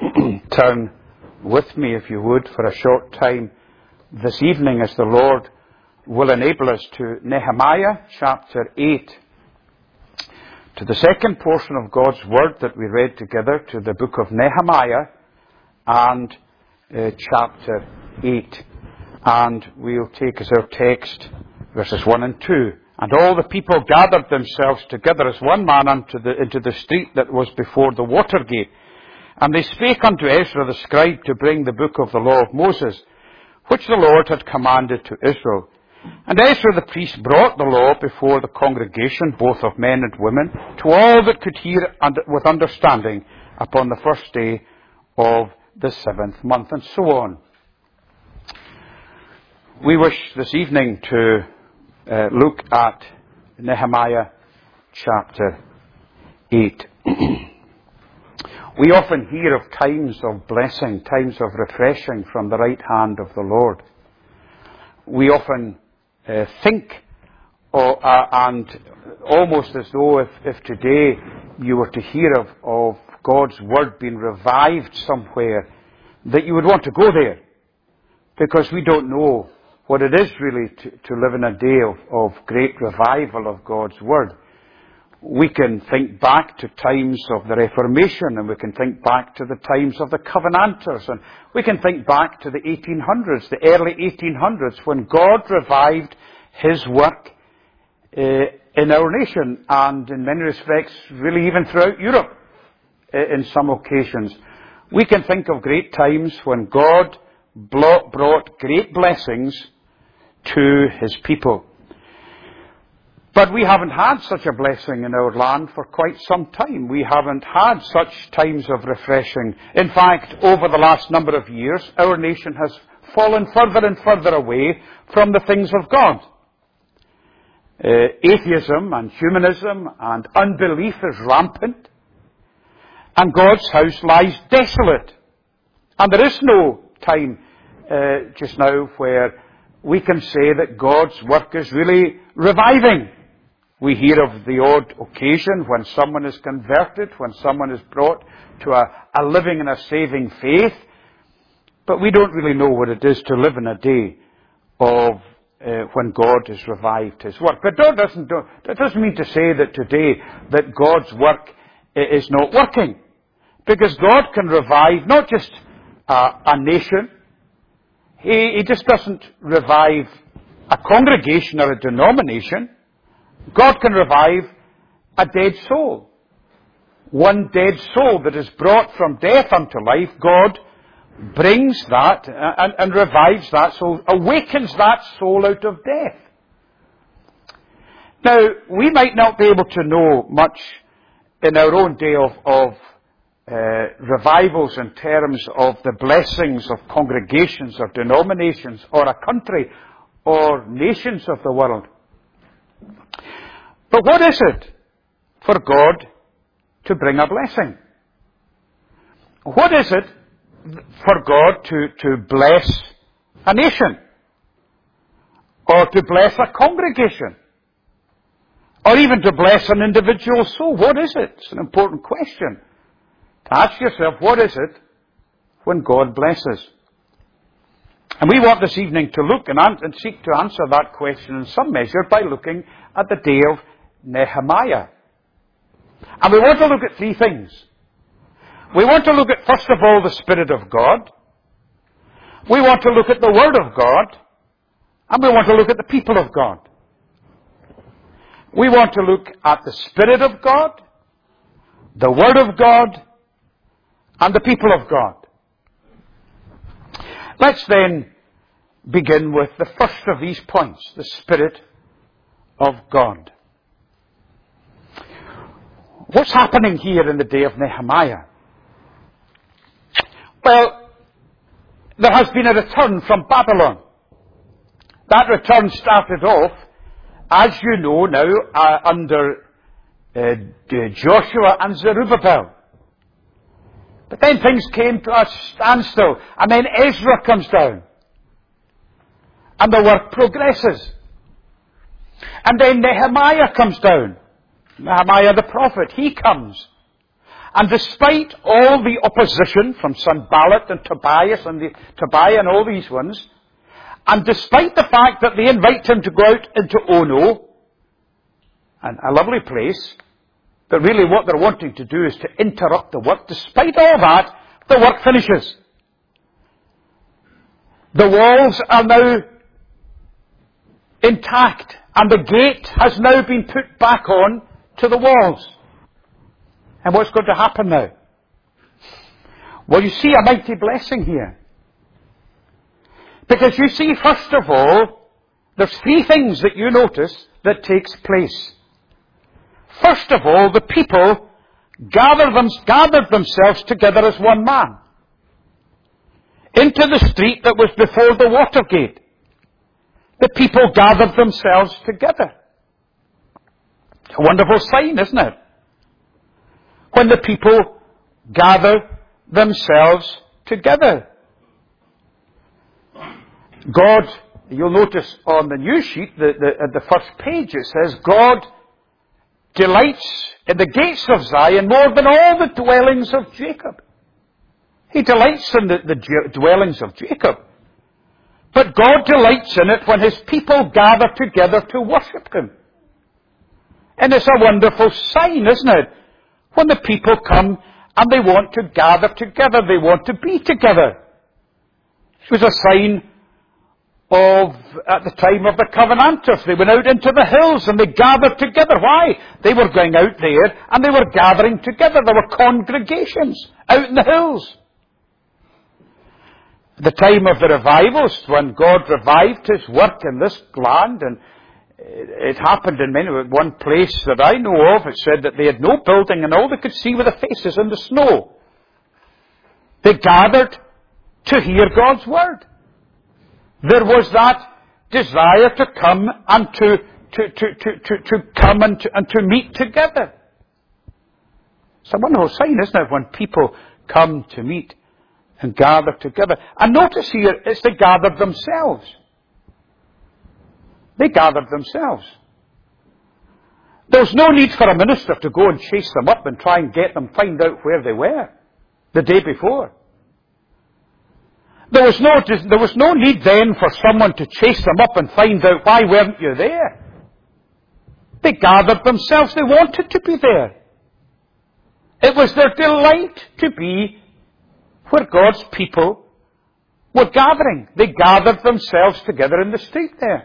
turn with me, if you would, for a short time this evening, as the Lord will enable us, to Nehemiah chapter 8, to the second portion of God's Word that we read together, to the book of Nehemiah and chapter 8. And we'll take as our text verses 1 and 2. And all the people gathered themselves together as one man into the street that was before the water gate. And they spake unto Ezra the scribe to bring the book of the law of Moses, which the Lord had commanded to Israel. And Ezra the priest brought the law before the congregation, both of men and women, to all that could hear with understanding, upon the first day of the 7th month, and so on. We wish this evening to look at Nehemiah chapter 8. We often hear of times of blessing, times of refreshing from the right hand of the Lord. We often think, and almost as though if today you were to hear of God's Word being revived somewhere, that you would want to go there, because we don't know what it is really to live in a day of great revival of God's Word. We can think back to times of the Reformation, and we can think back to the times of the Covenanters, and we can think back to the 1800s, the early 1800s, when God revived His work in our nation, and in many respects, really even throughout Europe in some occasions. We can think of great times when God brought great blessings to His people. But we haven't had such a blessing in our land for quite some time. We haven't had such times of refreshing. In fact, over the last number of years, our nation has fallen further and further away from the things of God. Atheism and humanism and unbelief is rampant, and God's house lies desolate. And there is no time just now where we can say that God's work is really reviving. We hear of the odd occasion when someone is converted, when someone is brought to a living and a saving faith, but we don't really know what it is to live in a day of when God has revived His work. But that doesn't mean to say that today that God's work is not working, because God can revive not just a nation. He just doesn't revive a congregation or a denomination. God can revive a dead soul. One dead soul that is brought from death unto life, God brings that and revives that soul, awakens that soul out of death. Now, we might not be able to know much in our own day of revivals in terms of the blessings of congregations or denominations or a country or nations of the world. But what is it for God to bring a blessing? What is it for God to bless a nation? Or to bless a congregation? Or even to bless an individual soul? What is it? It's an important question. To ask yourself, what is it when God blesses? And we want this evening to look and seek to answer that question in some measure by looking at the day of Nehemiah. And we want to look at three things. We want to look at, first of all, the Spirit of God. We want to look at the Word of God. And we want to look at the people of God. We want to look at the Spirit of God, the Word of God, and the people of God. Let's then begin with the first of these points, the Spirit of God. What's happening here in the day of Nehemiah? Well, there has been a return from Babylon. That return started off, as you know now, under Joshua and Zerubbabel. But then things came to a standstill, and then Ezra comes down, and the work progresses. And then Nehemiah comes down. Nehemiah the prophet, he comes. And despite all the opposition from Sanballat and Tobias Tobiah and all these ones, and despite the fact that they invite him to go out into Ono, and a lovely place, but really what they're wanting to do is to interrupt the work. Despite all that, the work finishes. The walls are now intact, and the gate has now been put back on to the walls. And what's going to happen now? Well, you see a mighty blessing here. Because you see, first of all, there's three things that you notice that takes place. First of all, the people gathered themselves together as one man into the street that was before the water gate. The people gathered themselves together. It's a wonderful sign, isn't it? When the people gather themselves together. God, you'll notice on the news sheet, at the first page, it says, God delights in the gates of Zion more than all the dwellings of Jacob. He delights in the dwellings of Jacob. But God delights in it when his people gather together to worship him. And it's a wonderful sign, isn't it? When the people come and they want to gather together, they want to be together. It was a sign of, at the time of the Covenanters, they went out into the hills and they gathered together. Why? They were going out there and they were gathering together. There were congregations out in the hills. At the time of the revivals, when God revived his work in this land, and it happened in one place that I know of, it said that they had no building and all they could see were the faces in the snow. They gathered to hear God's word. There was that desire to come and to come and to meet together. It's a wonderful sign, isn't it, when people come to meet and gather together. And notice here, it's they gathered themselves. They gathered themselves. There was no need for a minister to go and chase them up and try and get them, find out where they were the day before. There was no need then for someone to chase them up and find out why weren't you there. They gathered themselves. They wanted to be there. It was their delight to be where God's people were gathering. They gathered themselves together in the street there.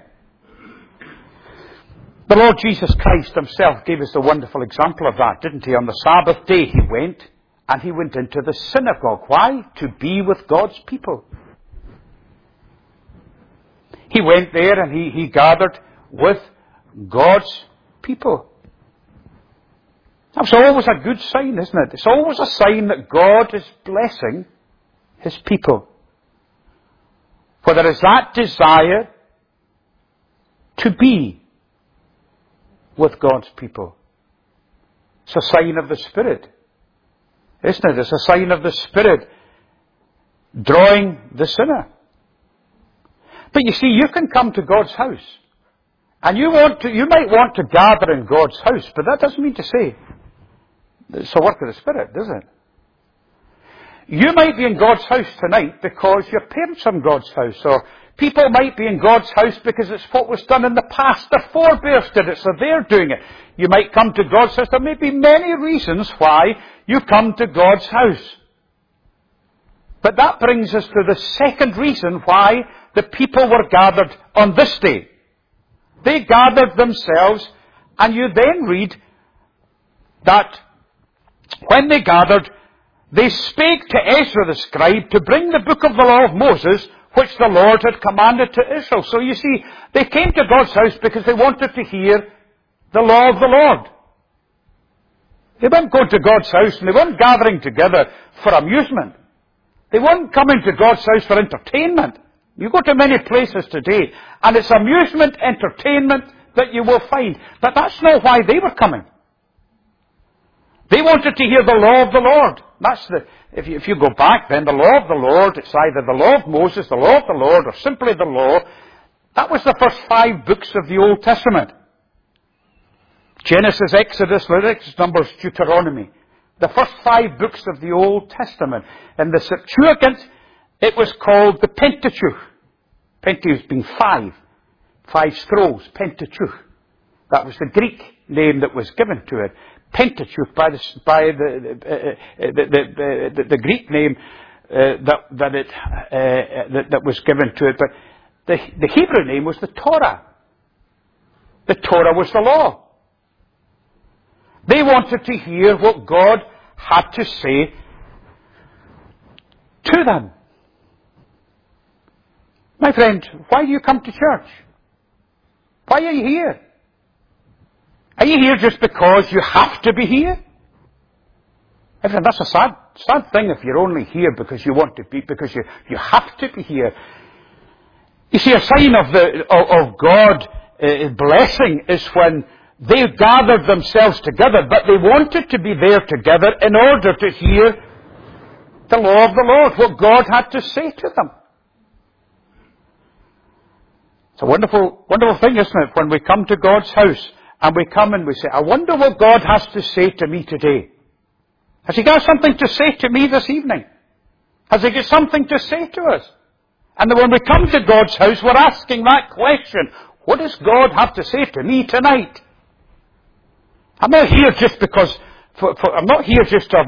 The Lord Jesus Christ himself gave us a wonderful example of that, didn't he? On the Sabbath day he went into the synagogue. Why? To be with God's people. He went there and he gathered with God's people. That's always a good sign, isn't it? It's always a sign that God is blessing his people. For there is that desire to be with God's people. It's a sign of the Spirit, isn't it? It's a sign of the Spirit drawing the sinner. But you see, you can come to God's house, and you might want to gather in God's house, but that doesn't mean to say it's a work of the Spirit, does it? You might be in God's house tonight because your parents are in God's house, or people might be in God's house because it's what was done in the past. Their forebears did it, so they're doing it. You might come to God's house. There may be many reasons why you come to God's house. But that brings us to the second reason why the people were gathered on this day. They gathered themselves, and you then read that when they gathered, they spake to Ezra the scribe to bring the book of the law of Moses, which the Lord had commanded to Israel. So you see, they came to God's house because they wanted to hear the law of the Lord. They weren't going to God's house and they weren't gathering together for amusement. They weren't coming to God's house for entertainment. You go to many places today and it's amusement, entertainment that you will find. But that's not why they were coming. They wanted to hear the law of the Lord. If you go back then, the law of the Lord, it's either the law of Moses, the law of the Lord, or simply the law. That was the first 5 books of the Old Testament. Genesis, Exodus, Leviticus, Numbers, Deuteronomy. The first 5 books of the Old Testament. In the Septuagint, it was called the Pentateuch. Pentateuch being 5. 5 scrolls, Pentateuch. That was the Greek name that was given to it. Pentateuch by the Greek name that was given to it. But the Hebrew name was the Torah. The Torah was the law. They wanted to hear what God had to say to them. My friend, why do you come to church? Why are you here? Are you here just because you have to be here? My friend, that's a sad thing if you're only here because you want to be, because you have to be here. You see, a sign of God blessing is when they gathered themselves together, but they wanted to be there together in order to hear the law of the Lord, what God had to say to them. It's a wonderful, wonderful thing, isn't it, when we come to God's house and we come and we say, I wonder what God has to say to me today. Has He got something to say to me this evening? Has He got something to say to us? And then when we come to God's house, we're asking that question. What does God have to say to me tonight? I'm not here just because, I'm not here just to have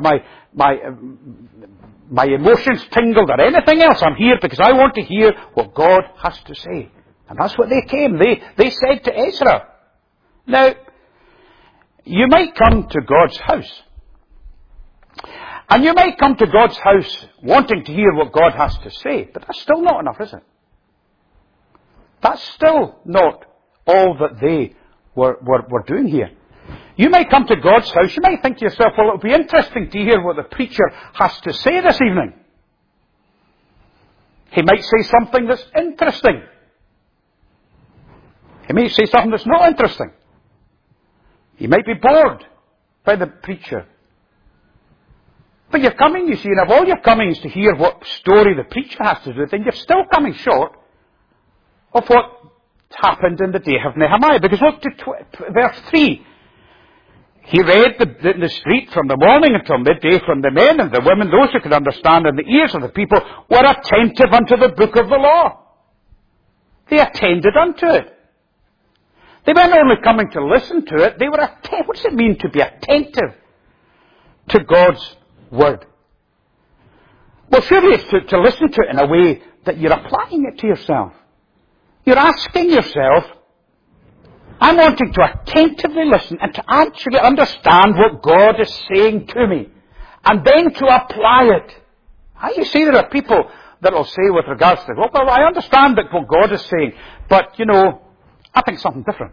my emotions tingled or anything else. I'm here because I want to hear what God has to say. And that's what they came. They said to Ezra. Now, you might come to God's house. And you might come to God's house wanting to hear what God has to say. But that's still not enough, is it? That's still not all that they were doing here. You might come to God's house, you might think to yourself, well, it'll be interesting to hear what the preacher has to say this evening. He might say something that's interesting. He may say something that's not interesting. You might be bored by the preacher. But you're coming, you see, and if all you're coming is to hear what story the preacher has to do, then you're still coming short of what happened in the day of Nehemiah. Because look to verse 3. He read in the street from the morning until midday, from the men and the women, those who could understand, and the ears of the people were attentive unto the book of the law. They attended unto it. They weren't only coming to listen to it, they were attentive. What does it mean to be attentive to God's word? Well, surely it's to listen to it in a way that you're applying it to yourself. You're asking yourself, I'm wanting to attentively listen and to actually understand what God is saying to me. And then to apply it. You see, there are people that will say with regards to, well, I understand that what God is saying, but, I think something different.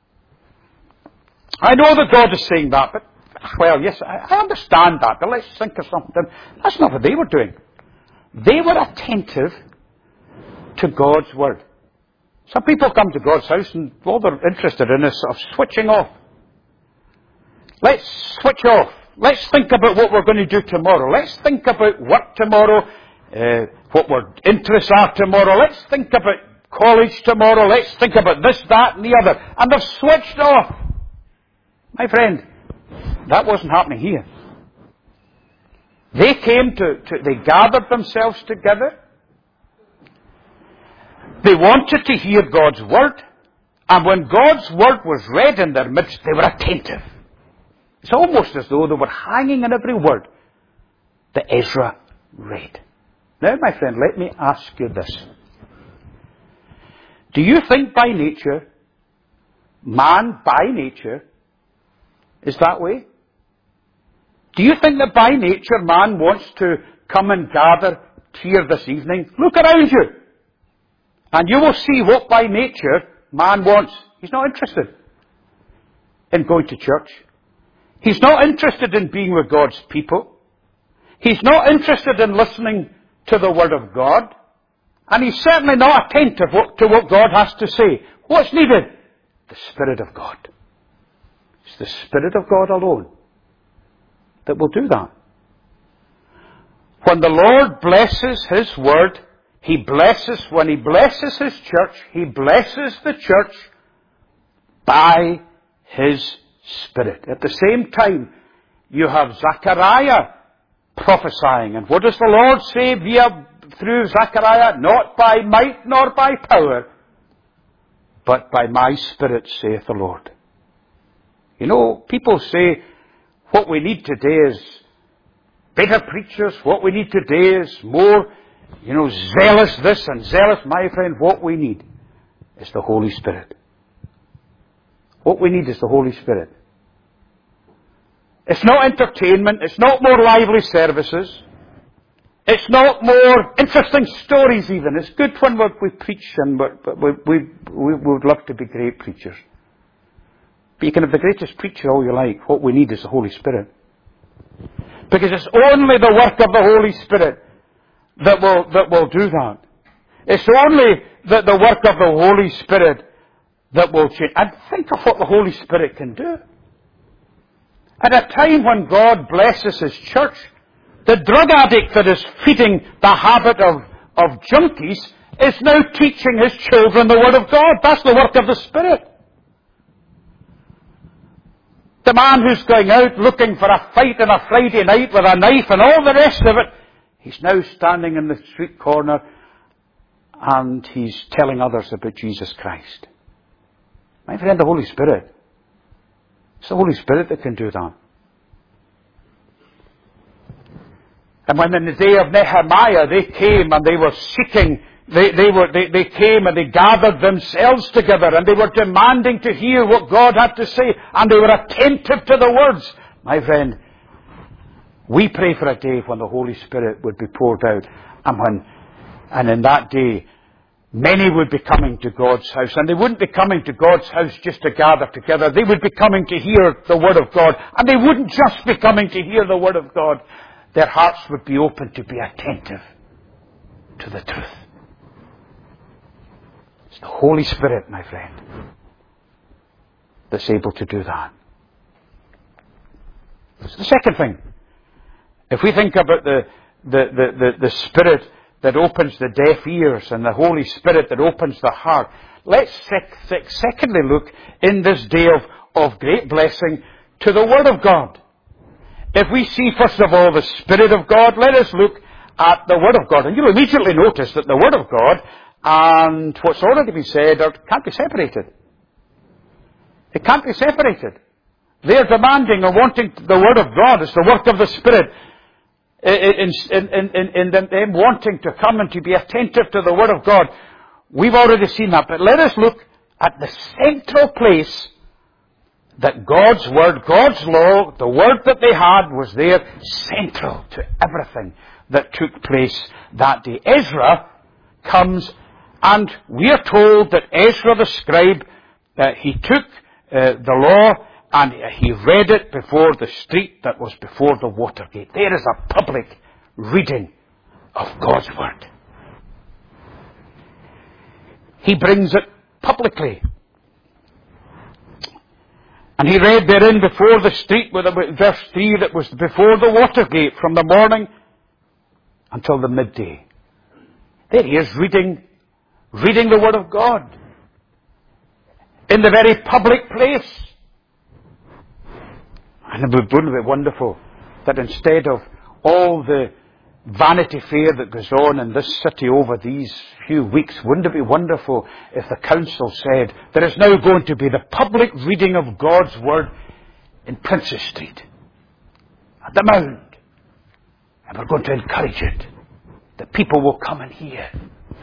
I know that God is saying that, but, well, yes, I understand that, but let's think of something different. That's not what they were doing. They were attentive to God's word. Some people come to God's house and all they're interested in is sort of switching off. Let's switch off. Let's think about what we're going to do tomorrow. Let's think about work tomorrow, what our interests are tomorrow. Let's think about college tomorrow. Let's think about this, that, and the other. And they've switched off. My friend, that wasn't happening here. They came they gathered themselves together. They wanted to hear God's word, and when God's word was read in their midst, they were attentive. It's almost as though they were hanging on every word that Ezra read. Now, my friend, let me ask you this. Do you think by nature, man by nature, is that way? Do you think that by nature man wants to come and gather here this evening? Look around you. And you will see what by nature man wants. He's not interested in going to church. He's not interested in being with God's people. He's not interested in listening to the Word of God. And he's certainly not attentive to what God has to say. What's needed? The Spirit of God. It's the Spirit of God alone that will do that. When the Lord blesses His Word, when He blesses His church, He blesses the church by His Spirit. At the same time, you have Zechariah prophesying. And what does the Lord say through Zechariah? Not by might nor by power, but by my Spirit, saith the Lord. You know, people say what we need today is better preachers. What we need today is more, zealous this and zealous. My friend, what we need is the Holy Spirit. What we need is the Holy Spirit. It's not entertainment. It's not more lively services. It's not more interesting stories even. It's good when we preach, but we would love to be great preachers. But you can have the greatest preacher all you like. What we need is the Holy Spirit. Because it's only the work of the Holy Spirit that will do that. It's only the work of the Holy Spirit that will change. And think of what the Holy Spirit can do. At a time when God blesses His church, the drug addict that is feeding the habit of junkies is now teaching his children the Word of God. That's the work of the Spirit. The man who's going out looking for a fight on a Friday night with a knife and all the rest of it, he's now standing in the street corner and he's telling others about Jesus Christ. My friend, the Holy Spirit. It's the Holy Spirit that can do that. And when in the day of Nehemiah they came and they were seeking, they came and they gathered themselves together and they were demanding to hear what God had to say, and they were attentive to the words. My friend, we pray for a day when the Holy Spirit would be poured out, and in that day many would be coming to God's house, and they wouldn't be coming to God's house just to gather together. They would be coming to hear the Word of God, and they wouldn't just be coming to hear the Word of God. Their hearts would be open to be attentive to the truth. It's the Holy Spirit, my friend, that's able to do that. So the second thing, if we think about the Spirit that opens the deaf ears and the Holy Spirit that opens the heart, let's secondly look in this day of great blessing to the Word of God. If we see, first of all, the Spirit of God, let us look at the Word of God. And you'll immediately notice that the Word of God and what's already been said can't be separated. It can't be separated. They're demanding or wanting the Word of God. It's the work of the Spirit in them wanting to come and to be attentive to the Word of God. We've already seen that. But let us look at the central place that God's Word, God's law, the Word that they had was there, central to everything that took place that day. Ezra comes, and we are told that Ezra the scribe, he took the law and he read it before the street that was before the Watergate. There is a public reading of God's Word. He brings it publicly. And he read therein before the street, with verse 3, that was before the Watergate, from the morning until the midday. There he is reading the Word of God in the very public place. And it would be wonderful that instead of all the Vanity Fair that goes on in this city over these few weeks, wouldn't it be wonderful if the council said there is now going to be the public reading of God's Word in Princes Street, at the Mound, and we're going to encourage it, that people will come and hear.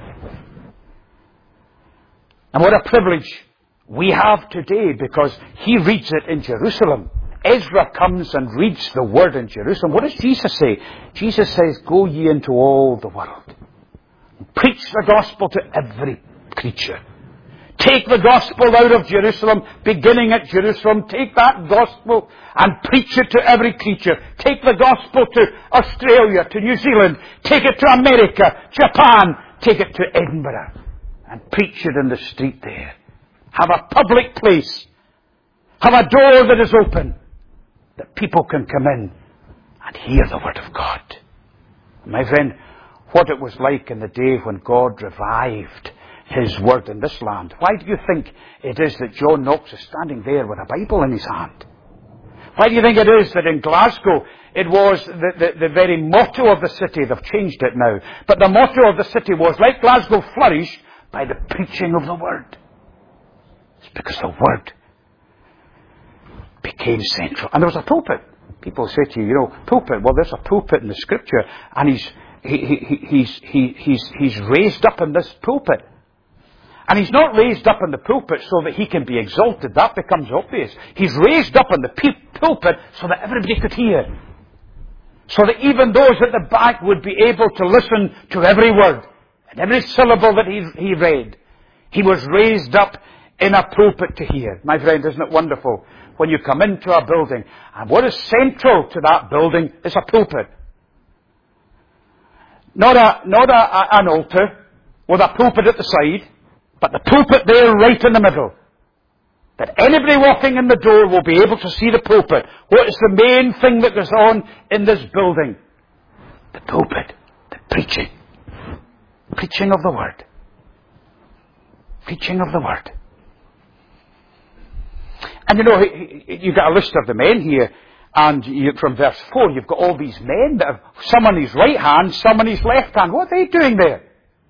And what a privilege we have today, because he reads it in Jerusalem. Ezra comes and reads the Word in Jerusalem. What does Jesus say? Jesus says, "Go ye into all the world. Preach the gospel to every creature." Take the gospel out of Jerusalem, beginning at Jerusalem. Take that gospel and preach it to every creature. Take the gospel to Australia, to New Zealand. Take it to America, Japan. Take it to Edinburgh. And preach it in the street there. Have a public place. Have a door that is open, that people can come in and hear the Word of God. My friend, what it was like in the day when God revived His Word in this land. Why do you think it is that John Knox is standing there with a Bible in his hand? Why do you think it is that in Glasgow it was the very motto of the city? They've changed it now. But the motto of the city was, let Glasgow flourish by the preaching of the Word. It's because the Word became central. And there was a pulpit. People say to you, pulpit. Well, there's a pulpit in the Scripture, and he's raised up in this pulpit. And he's not raised up in the pulpit so that he can be exalted. That becomes obvious. He's raised up in the pulpit so that everybody could hear. So that even those at the back would be able to listen to every word and every syllable that he read. He was raised up in a pulpit to hear. My friend, isn't it wonderful when you come into a building, and what is central to that building is a pulpit. Not an altar with a pulpit at the side, but the pulpit there right in the middle. That anybody walking in the door will be able to see the pulpit. What is the main thing that goes on in this building? The pulpit. The preaching. Preaching of the Word. Preaching of the Word. And you've got a list of the men here, and from verse 4, you've got all these men that have some on his right hand, some on his left hand. What are they doing there?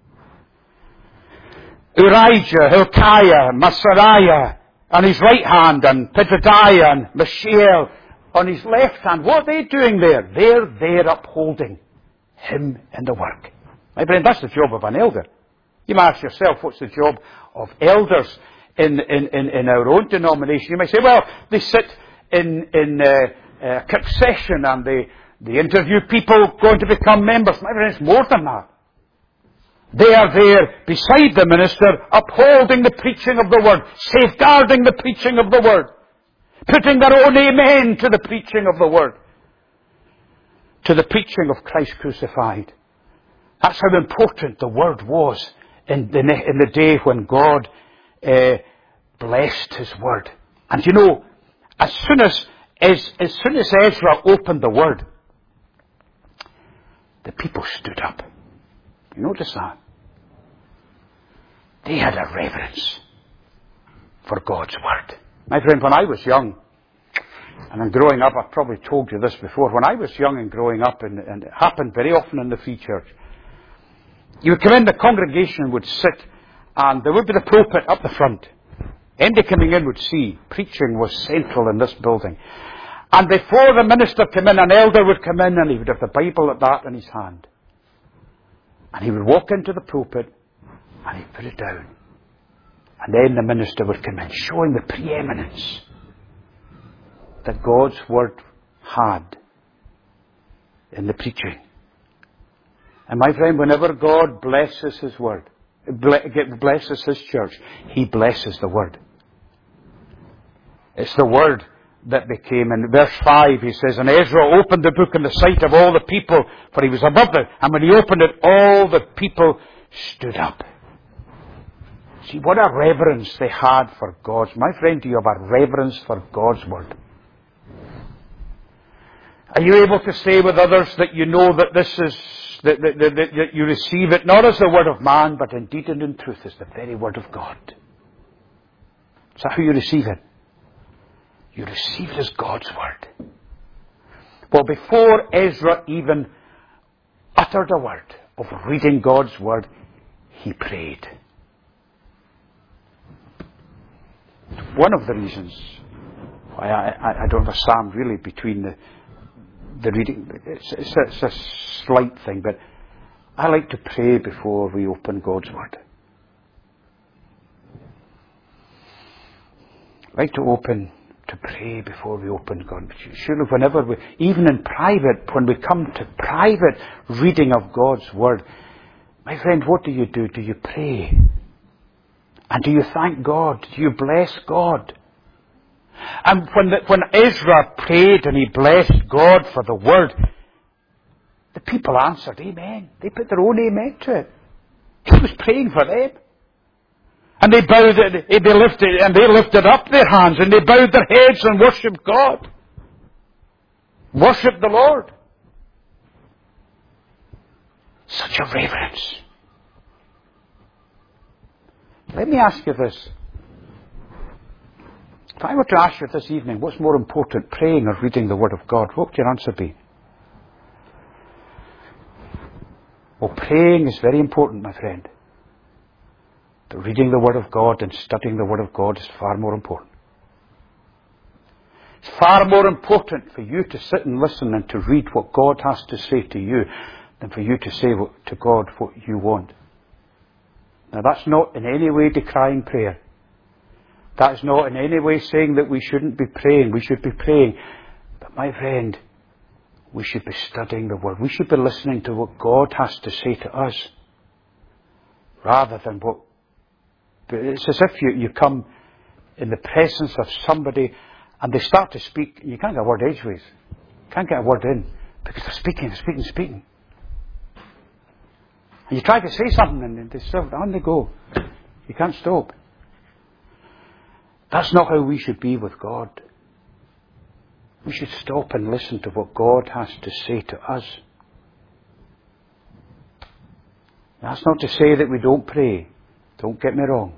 Urijah, Hilkiah, Masariah on his right hand, and Pedadiah and Mishael on his left hand. What are they doing there? They're there upholding him in the work. My friend, that's the job of an elder. You might ask yourself, what's the job of elders in our own denomination? You might say, well, they sit in kirk session and they interview people going to become members. My friend, it's more than that. They are there beside the minister, upholding the preaching of the Word, safeguarding the preaching of the Word, putting their own amen to the preaching of the Word, to the preaching of Christ crucified. That's how important the Word was in the day when God blessed His Word. And as soon as Ezra opened the Word, the people stood up. You notice that? They had a reverence for God's Word. My friend, when I was young, and in growing up, I've probably told you this before, when I was young and growing up, and it happened very often in the Free Church, you would come in, the congregation would sit, and there would be the pulpit up the front. Anybody coming in would see preaching was central in this building. And before the minister came in, an elder would come in, and he would have the Bible at that in his hand. And he would walk into the pulpit, and he'd put it down. And then the minister would come in, showing the preeminence that God's Word had in the preaching. And my friend, whenever God blesses His Word, blesses His church, He blesses the Word. It's the Word that became, in verse 5 he says, and Ezra opened the book in the sight of all the people, for he was above it, and when he opened it, all the people stood up. See, what a reverence they had for God's. My friend, do you have a reverence for God's Word? Are you able to say with others that you know that this is, that you receive it not as the word of man, but indeed and in truth as the very Word of God? Is that how you receive it? You receive it as God's Word. Well, before Ezra even uttered a word of reading God's Word, he prayed. One of the reasons why I don't understand really between the reading, it's a slight thing, but I like to pray before we open God's Word. I like to pray before we open God. Surely whenever even in private, when we come to private reading of God's Word, my friend, what do? Do you pray? And do you thank God? Do you bless God? And when Ezra prayed and he blessed God for the Word, the people answered, Amen. They put their own amen to it. He was praying for them. And they lifted up their hands, and they bowed their heads and worshipped God. Worshipped the Lord. Such a reverence. Let me ask you this. If I were to ask you this evening, what's more important, praying or reading the Word of God, what would your answer be? Well, praying is very important, my friend. But reading the Word of God and studying the Word of God is far more important. It's far more important for you to sit and listen and to read what God has to say to you than for you to say to God what you want. Now, that's not in any way decrying prayer. That's not in any way saying that we shouldn't be praying. We should be praying. But my friend, we should be studying the Word. We should be listening to what God has to say to us, rather than what... It's as if you come in the presence of somebody and they start to speak, and you can't get a word edgeways. You can't get a word in, because they're speaking. And you try to say something and they still, on they go. You can't stop. That's not how we should be with God. We should stop and listen to what God has to say to us. That's not to say that we don't pray. Don't get me wrong.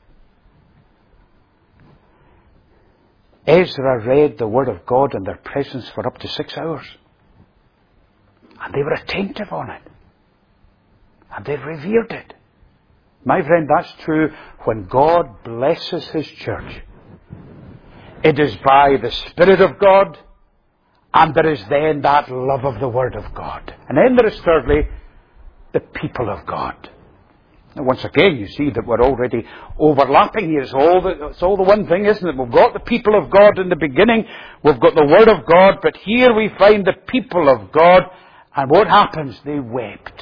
Ezra read the Word of God in their presence for up to 6 hours. And they were attentive on it. And they revered it. My friend, that's true when God blesses His church. It is by the Spirit of God, and there is then that love of the Word of God. And then there is thirdly, the people of God. Now, once again, you see that we're already overlapping here. It's all the one thing, isn't it? We've got the people of God in the beginning. We've got the Word of God. But here we find the people of God. And what happens? They wept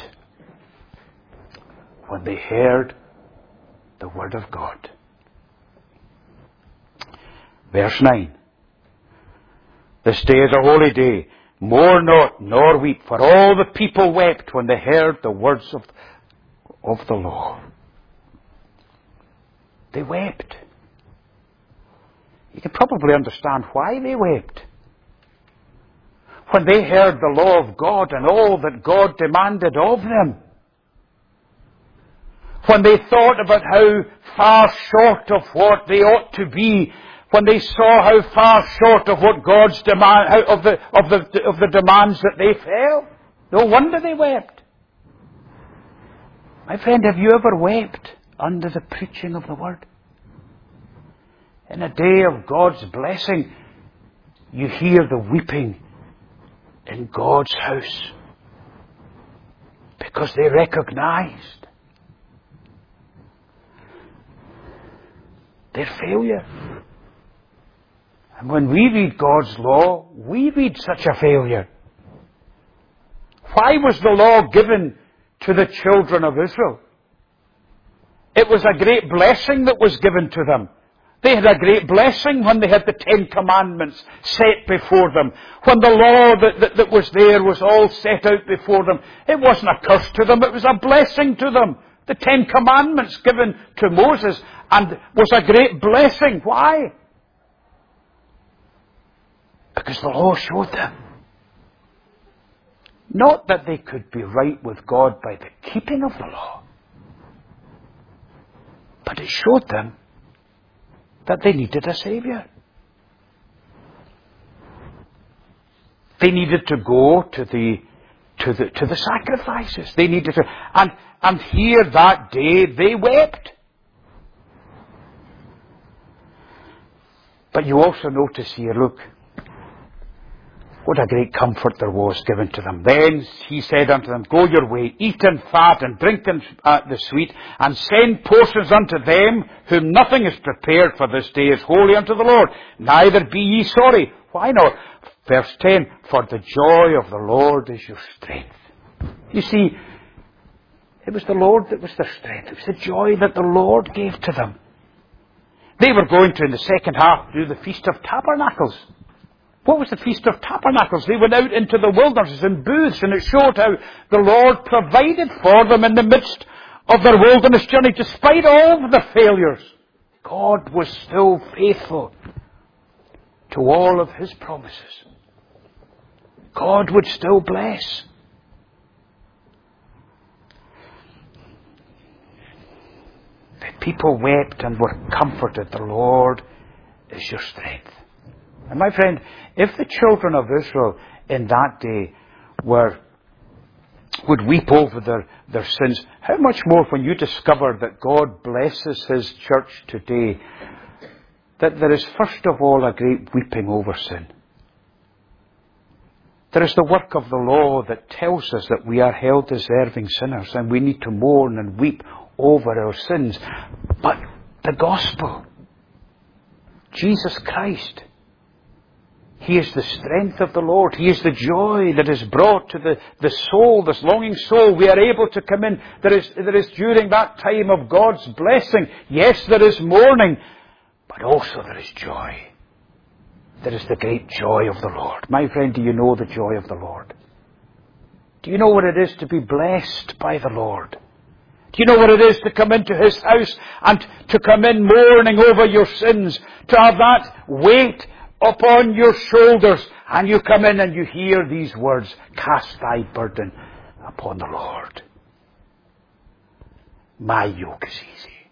when they heard the Word of God. Verse 9. This day is a holy day. Mourn not, nor weep. For all the people wept when they heard the words of the law. They wept. You can probably understand why they wept. When they heard the law of God and all that God demanded of them. When they thought about how far short of what they ought to be. When they saw how far short of what God's demand, of the demands that they fell. No wonder they wept. My friend, have you ever wept under the preaching of the Word? In a day of God's blessing, you hear the weeping in God's house. Because they recognized their failure. And when we read God's law, we read such a failure. Why was the law given to the children of Israel? It was a great blessing that was given to them. They had a great blessing when they had the 10 Commandments set before them. When the law that was there was all set out before them. It wasn't a curse to them, it was a blessing to them. The 10 Commandments given to Moses and was a great blessing. Why? Because the law showed them. Not that they could be right with God by the keeping of the law. But it showed them that they needed a Saviour. They needed to go to the sacrifices. They needed to, and here that day they wept. But you also notice here, look, what a great comfort there was given to them. Then he said unto them, Go your way, eat and fat, and drink the sweet, and send portions unto them whom nothing is prepared, for this day is holy unto the Lord. Neither be ye sorry. Why not? Verse 10, For the joy of the Lord is your strength. You see, it was the Lord that was their strength. It was the joy that the Lord gave to them. They were going to, in the second half, do the Feast of Tabernacles. What was the Feast of Tabernacles? They went out into the wilderness in booths, and it showed how the Lord provided for them in the midst of their wilderness journey. Despite all of the failures, God was still faithful to all of His promises. God would still bless. The people wept and were comforted. The Lord is your strength. And my friend, if the children of Israel in that day would weep over their sins, how much more when you discover that God blesses His church today, that there is first of all a great weeping over sin. There is the work of the law that tells us that we are hell deserving sinners and we need to mourn and weep over our sins. But the gospel, Jesus Christ, He is the strength of the Lord. He is the joy that is brought to the soul, this longing soul. We are able to come in. There is during that time of God's blessing, yes, there is mourning, but also there is joy. There is the great joy of the Lord. My friend, do you know the joy of the Lord? Do you know what it is to be blessed by the Lord? Do you know what it is to come into His house and to come in mourning over your sins, to have that weight upon your shoulders, and you come in and you hear these words, cast thy burden upon the Lord. My yoke is easy.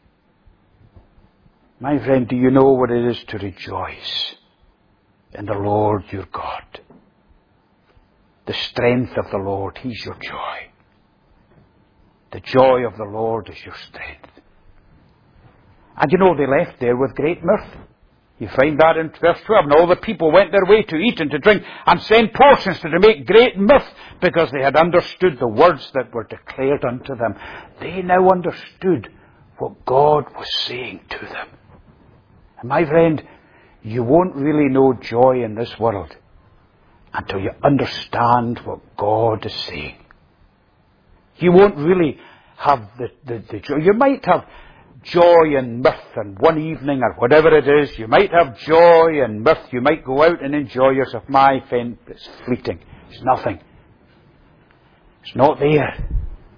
My friend, do you know what it is to rejoice in the Lord your God? The strength of the Lord, He's your joy. The joy of the Lord is your strength. And you know, they left there with great mirth. You find that in verse 12. And all the people went their way to eat and to drink and send portions to make great mirth, because they had understood the words that were declared unto them. They now understood what God was saying to them. And my friend, you won't really know joy in this world until you understand what God is saying. You won't really have the joy. You might have joy and mirth and one evening or whatever it is. You might have joy and mirth. You might go out and enjoy yourself. My friend, it's fleeting. It's nothing. It's not there.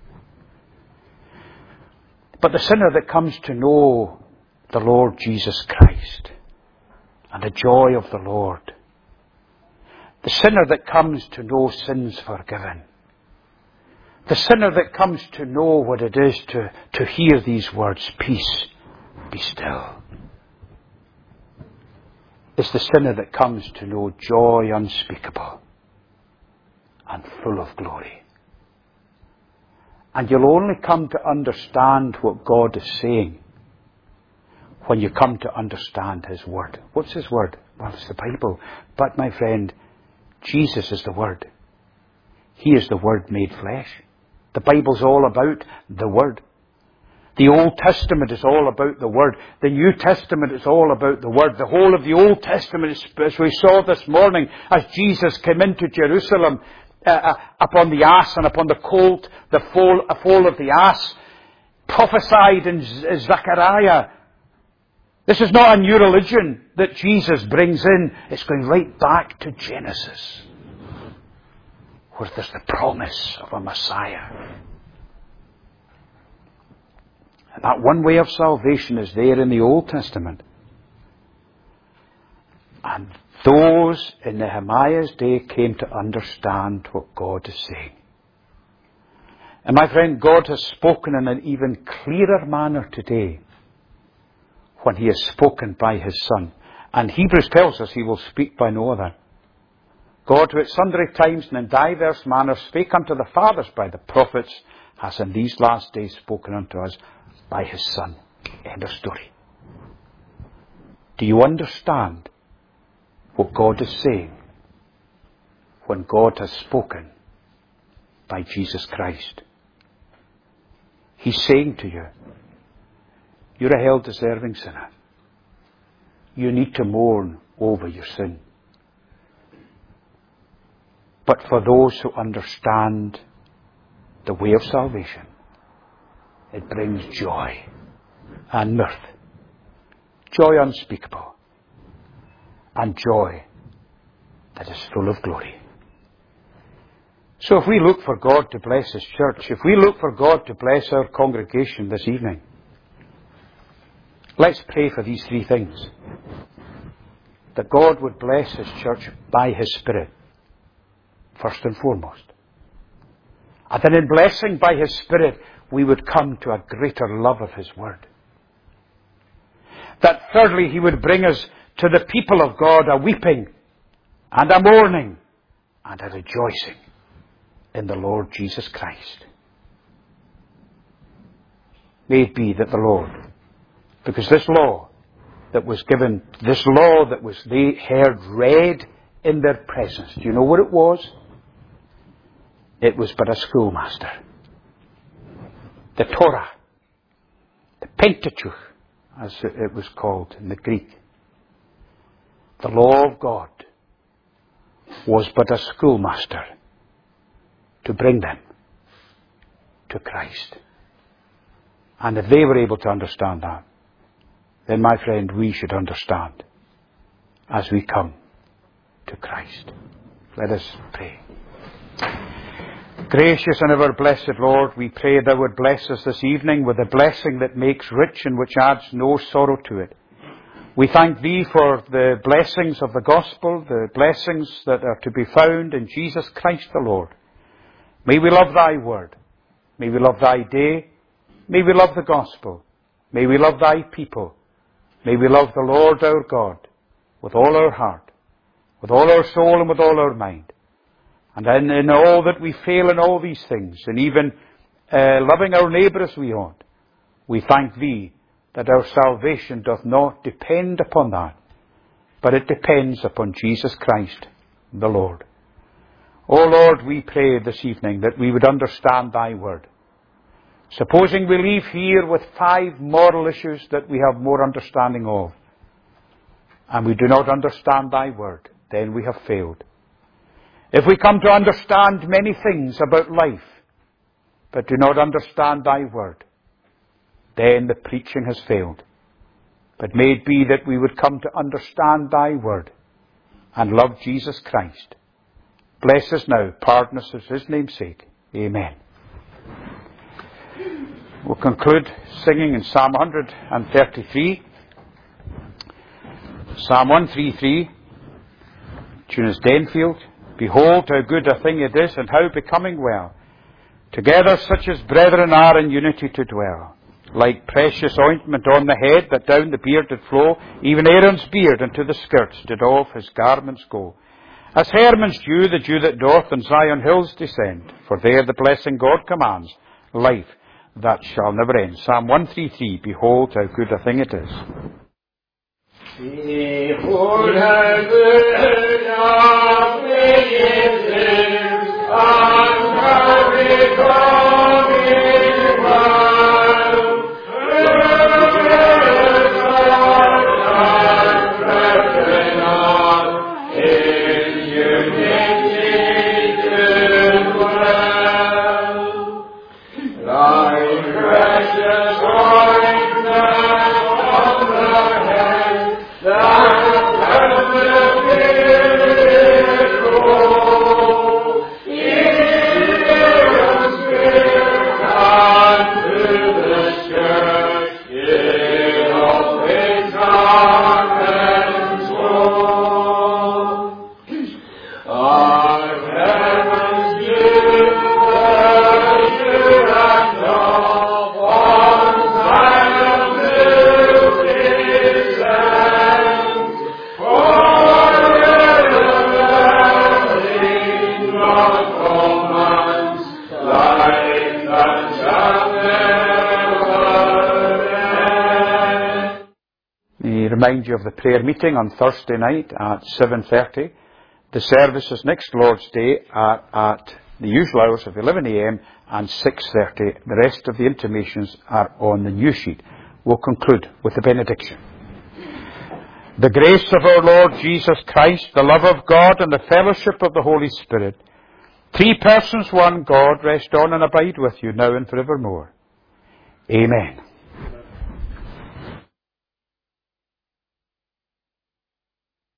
But the sinner that comes to know the Lord Jesus Christ and the joy of the Lord, the sinner that comes to know sins forgiven, the sinner that comes to know what it is to hear these words, peace, be still, is the sinner that comes to know joy unspeakable and full of glory. And you'll only come to understand what God is saying when you come to understand His Word. What's His Word? Well, it's the Bible. But my friend, Jesus is the Word. He is the Word made flesh. The Bible's all about the Word. The Old Testament is all about the Word. The New Testament is all about the Word. The whole of the Old Testament, as we saw this morning, as Jesus came into Jerusalem upon the ass and upon the colt, the foal of the ass, prophesied in Zechariah. This is not a new religion that Jesus brings in. It's going right back to Genesis, where there's the promise of a Messiah. And that one way of salvation is there in the Old Testament. And those in Nehemiah's day came to understand what God is saying. And my friend, God has spoken in an even clearer manner today when He has spoken by His Son. And Hebrews tells us He will speak by no other. God, who at sundry times and in divers manners spake unto the fathers by the prophets, has in these last days spoken unto us by His Son. End of story. Do you understand what God is saying when God has spoken by Jesus Christ? He's saying to you, you're a hell-deserving sinner. You need to mourn over your sin. But for those who understand the way of salvation, it brings joy and mirth, joy unspeakable, and joy that is full of glory. So if we look for God to bless His church, if we look for God to bless our congregation this evening, let's pray for these three things. That God would bless His church by His Spirit, first and foremost. And that in blessing by His Spirit, we would come to a greater love of His Word. That thirdly, He would bring us to the people of God a weeping and a mourning and a rejoicing in the Lord Jesus Christ. May it be that the Lord, because this law that was given, this law that was they heard read in their presence, do you know what it was? It was but a schoolmaster. The Torah, the Pentateuch, as it was called in the Greek. The law of God was but a schoolmaster to bring them to Christ. And if they were able to understand that, then, my friend, we should understand as we come to Christ. Let us pray. Gracious and ever blessed Lord, we pray Thou would bless us this evening with a blessing that makes rich and which adds no sorrow to it. We thank Thee for the blessings of the gospel, the blessings that are to be found in Jesus Christ the Lord. May we love Thy word. May we love Thy day. May we love the gospel. May we love Thy people. May we love the Lord our God with all our heart, with all our soul and with all our mind. And then in all that we fail in all these things, and even loving our neighbour as we ought, we thank Thee that our salvation doth not depend upon that, but it depends upon Jesus Christ, the Lord. O Lord, we pray this evening that we would understand Thy word. Supposing we leave here with 5 moral issues that we have more understanding of, and we do not understand Thy word, then we have failed. If we come to understand many things about life, but do not understand Thy word, then the preaching has failed. But may it be that we would come to understand Thy word and love Jesus Christ. Bless us now, pardon us for His name's sake. Amen. We'll conclude singing in Psalm 133. Psalm 133, tune is Denfield. Behold, how good a thing it is, and how becoming well, together such as brethren are in unity to dwell. Like precious ointment on the head, that down the beard did flow, even Aaron's beard unto the skirts did off his garments go. As Hermon's dew, the dew that doth on Zion hills descend, for there the blessing God commands, life that shall never end. Psalm 133, behold, how good a thing it is. Behold, how good a thing it is, and how becoming well, brethren are in unity to dwell, like precious ointment on the head, that down the beard flow, even Aaron's beard unto the skirts did of his garments go. Our heavens give pleasure and love on Zion will descend, forever dwelling God commands, life that shall never end. May remind you of the prayer meeting on Thursday night at 7:30. The services next Lord's Day are at the usual hours of 11 a.m. and 6:30. The rest of the intimations are on the news sheet. We'll conclude with the benediction. The grace of our Lord Jesus Christ, the love of God, and the fellowship of the Holy Spirit, 3 persons, one God, rest on and abide with you now and forevermore. Amen.